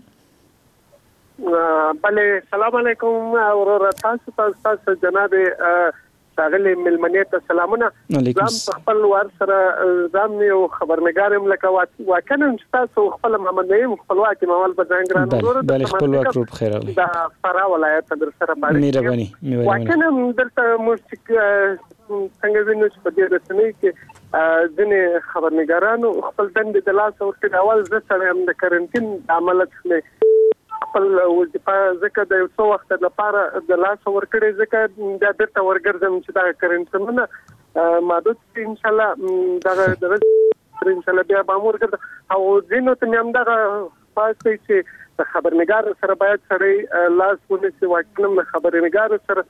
بله سلام علیکم اورور تاسو جناب ښاغلي ملمنې ته سلامونه. زم خپل ور سره زم یو خبرنګارم لکه واکنه تاسو خپل محمد نعیم خپلواکي مول په ځانګړي ورور بله خپلواک روپ خیر علي دا فرا ولایت در سره باندې مهرباني واکنه دلته موسیق څنګه وینو چې په دې رسنۍ کې ځینې خبرنګارانو خپل دندې د لاس ورکړي. اول زه سره هم د کرنټین عمل څخه خپل وظیفه ځکه د یو څو وخت لپاره د لاس ورکړي ځکه د بیرته ورګرځم چې دا کرنټینونه محدود ان شاء الله دا ان شاء الله بیا به ورګرځم او ځینو ته هم دا پاتې چې خبرنګار سره باید سره لاس ونیسي. واکنه خبرنګار سره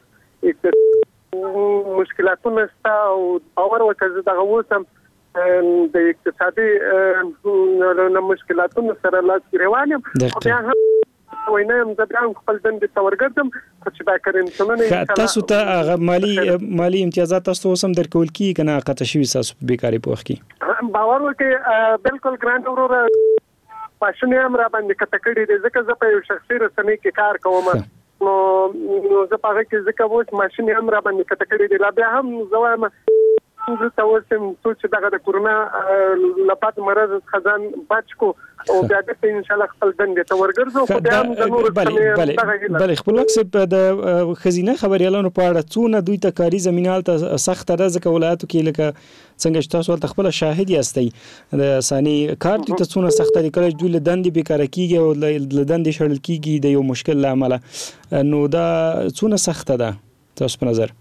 مشکلاتونه ستا او باور وکړه دا اوسم د اقتصادي مشکلاتونو سره لاس روانم بیا هم وینم زبران خپل دندې تورګردم چې دا کرنټونه تاسو ته هغه مالی امتیازات تاسو هم درکول کی کنه قطع شوی تاسو بیکاری په وخت کې باور وکړئ بالکل ګرانټ ورور پښنه هم را باندې کټکړې دي ځکه زه په یو شخصي رسنۍ کې کار کوم نو زه په هغه کې ځکه وځ ماشين هم را باندې کټکړې دي. لا بیا هم زوایم زه تاسو ته چې دغه د کورونا لپاره مرز خزان بچ کو او بیا د ان شاء الله خپل دندې ته ورګرځو. خو بیا هم د نور بله خپل وکسب د خزینه خبريالانو په اړه څونه دوی ته کاری زمينال ته سخت راځي کولاتو کې لکه څنګه چې تاسو ته خپل شاهد یاستئ د ثاني کار ته څونه سخت دي کله دوی له دندې بیکاره کیږي او له دندې شړل کیږي د یو مشکل لامل نو دا څونه سخت ده تاسو په نظر؟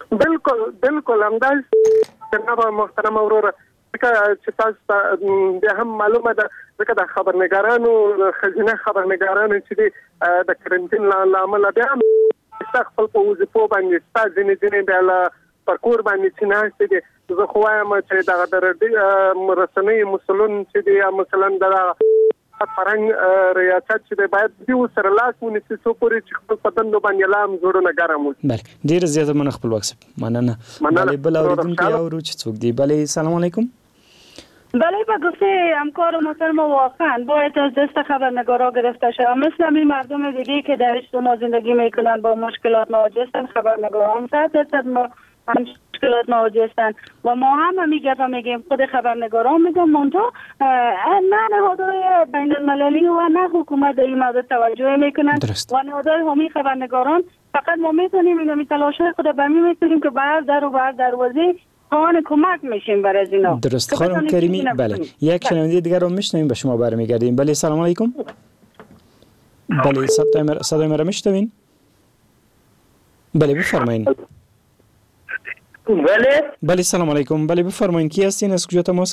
بالکل همداس جناب محترم اورور چې تاسو به هم معلومه ده ځکه د خبرنګارانو خزینه خبرنګارانو چې د کرنټین لامل بیا خپل په وظیفو باندې ستاسو ځینې بیا پر کور باندې چې ناشته دي. زه خو وایم چې د رسنۍ مسلون چې دی مثلا د فرنګ ریاست چې باید دیو سره لاس ونیسي څو پورې چې خپل پتن نو باندې لام جوړونه ګرم وي. بله ډیر زیاته من خپل وکسب مننه. بل اوریدونکو او چې څوک دی. بله سلام علیکم. بله با گفته همکار محترم واقعا باید از دست خبرنگارا گرفته شود. مثل همین مردم دیگه که در اجتماع زندگی میکنن با مشکلات مواجه هستند خبرنگارا هم 100% مشکلات مواجه هستند و ما هم میگیم خود خبرنگاران میگم منتها نه نهادهای بین المللی و نه حکومت در این مورد توجه میکنن و نهادهای حامی خبرنگاران فقط ما میتونیم این تلاش‌های خود برمی میتونیم که بر دروازه آن کمک میشیم برای اینا. درست خانم کریمی. بله یک شنونده دیگر رو میشنویم به شما برمیگردیم. بله سلام علیکم. بله صدای مرا میشنوین؟ بله بفرمایید. بله سلام علیکم. بله بفرمایید کی هستین از کجا تماس